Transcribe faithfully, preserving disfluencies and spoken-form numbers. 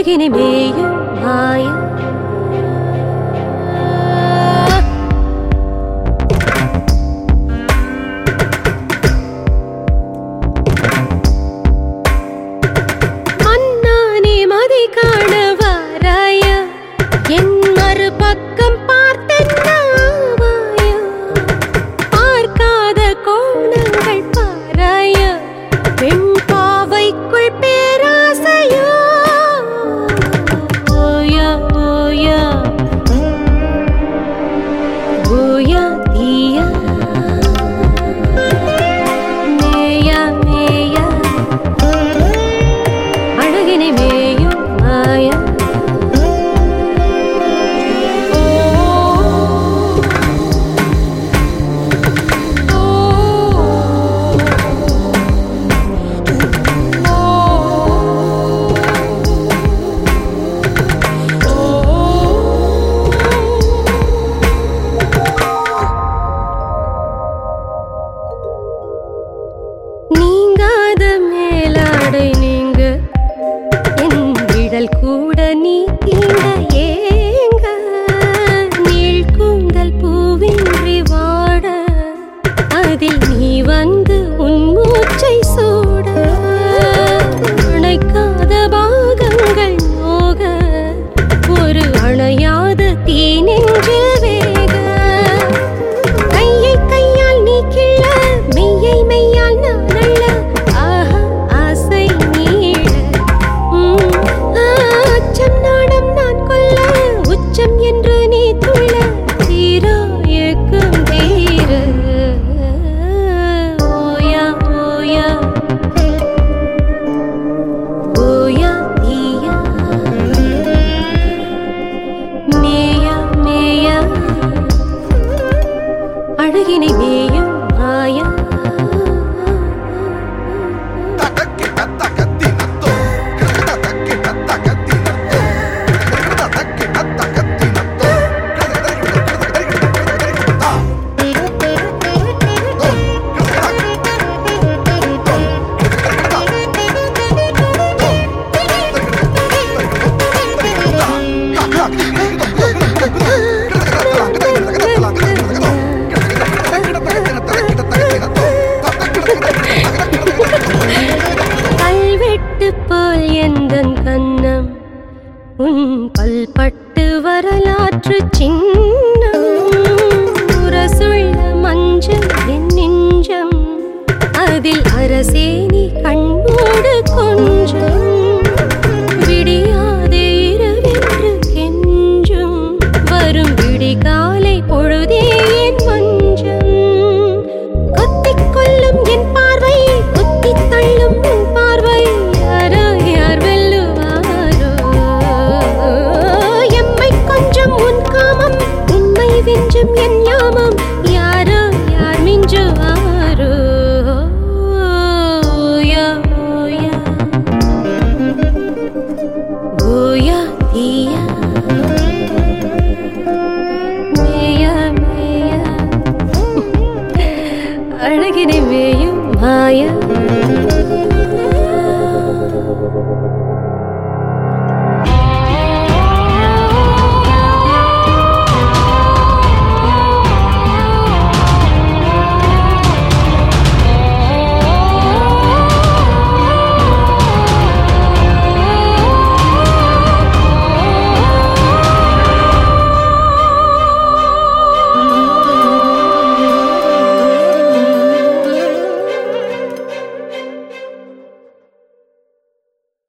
அழகினை மேயும் மாயா மன்னானே மதி காண வாராயா என் மறு பக்கம் பார்த்தென்னாவாயா பார்க்காத கோணங்கள் பாராயா பெண் பாவைக்குள் பேராசையோ ஓயா ஓயா ஓயா தீயா மேயா மேயா அழகினை மேயும் மாயா நீங்காத மேலாடை நீங்க என் விடல் கூட நீ தீண்ட ஏங்க நீள் கூந்தல் பூவின்றி வாட அதில் நீ வந்து உன் மூச்சை சூட அணைக்காத பாகங்கள் நோக ஒரு அணையாத தீ நெஞ்சில் வேக கையை கையால் நீ கிள்ள மெய்யை மெய்யால் நான் அள்ள ஆஹா ஆசை நீள அச்சம் நாணம் நான் கொல்ல உச்சம் என்று நீ துள்ள தீரா ஏக்கம் தீர ஓயா ஓயா ஓயா தீயா மேயா மேயா அழகினை மேயும் மாயா கல்வெட்டு போல் எந்தன் கண்ணம் உன் பல்பட்டு வரலாற்று சின்னம் முரசுள்ள மஞ்சள் என் நெஞ்சம் அதில் அரசே நீ கண்மூடு கொஞ்சம் விடியாதே இரவென்று கெஞ்சும் வரும் விடிகாலை பொழுதே என் மஞ்சம் கொத்திக் கொள்ளும் என் பார்வை குத்தித் தள்ளும் உன் பார்வை யாரோ யார் வெல்லுவாரோ எம்மை கொஞ்சம் உன் காமம் உண்மை வெஞ்சும் என் யாமம் யாரோ யார் மிஞ்சுவாரோ ஓயா ஓயா ஓயா